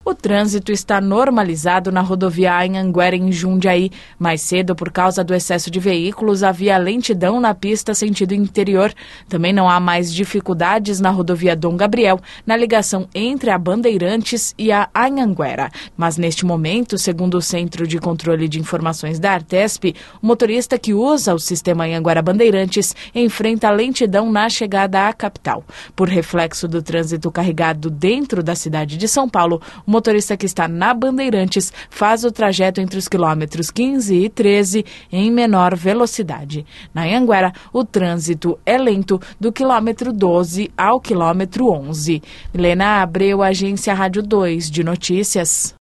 O trânsito está normalizado na rodovia Anhanguera, em Jundiaí. Mais cedo, por causa do excesso de veículos, havia lentidão na pista sentido interior. Também não há mais dificuldades na rodovia Dom Gabriel, na ligação entre a Bandeirantes e a Anhanguera. Mas neste momento, segundo o Centro de Controle de Informações da Artesp, o motorista que usa o sistema Anhanguera Bandeirantes enfrenta lentidão na chegada à capital. Por reflexo do trânsito carregado dentro da cidade de São Paulo, o motorista que está na Bandeirantes faz o trajeto entre os quilômetros 15 e 13 em menor velocidade. Na Anhanguera, o trânsito é lento do quilômetro 12 ao quilômetro 11. Helena Abreu, Agência Rádio 2 de Notícias.